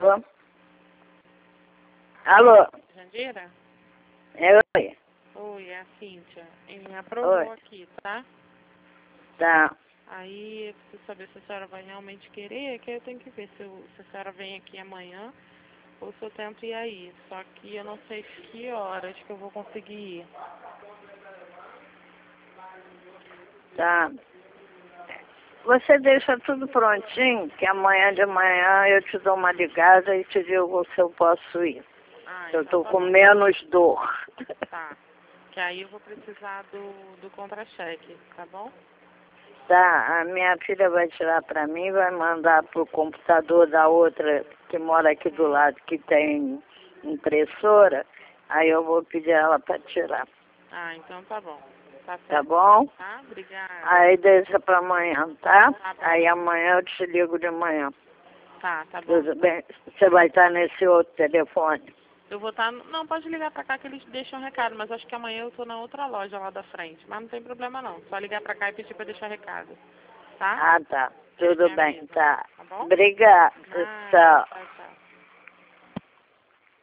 Alô? Alô? Jandira? Oi. Oi, é a Cíntia. Ele aprovou Oi. aqui, tá? Tá. Aí eu preciso saber se a senhora vai realmente querer, que aí eu tenho que ver se a senhora vem aqui amanhã ou se eu tento ir aí. Só que eu não sei que horas que eu vou conseguir ir. Tá. Você deixa tudo prontinho, que amanhã de manhã eu te dou uma ligada e te digo se eu posso ir. Ah, Eu então tô tá com bom. menos dor. Tá. Que aí eu vou precisar do contra-cheque, tá bom? Tá, a minha filha vai tirar pra mim, vai mandar pro computador da outra que mora aqui do lado, que tem impressora. Aí eu vou pedir ela pra tirar. Ah, então tá bom. Tá certo. Tá bom? Tá? Obrigada. Aí deixa pra amanhã, tá? Tá bom. Aí amanhã eu te ligo de manhã. Tá bom. Tudo bem? Você vai estar nesse outro telefone? Eu vou estar... Não, pode ligar pra cá que eles deixam recado, mas acho que amanhã eu tô na outra loja lá da frente. Mas não tem problema não. Só ligar pra cá e pedir pra deixar recado. Tá? Ah, tá. Tudo Me bem, avisa, tá. tá bom? Obrigada. Nada, Tchau. tchau, tchau.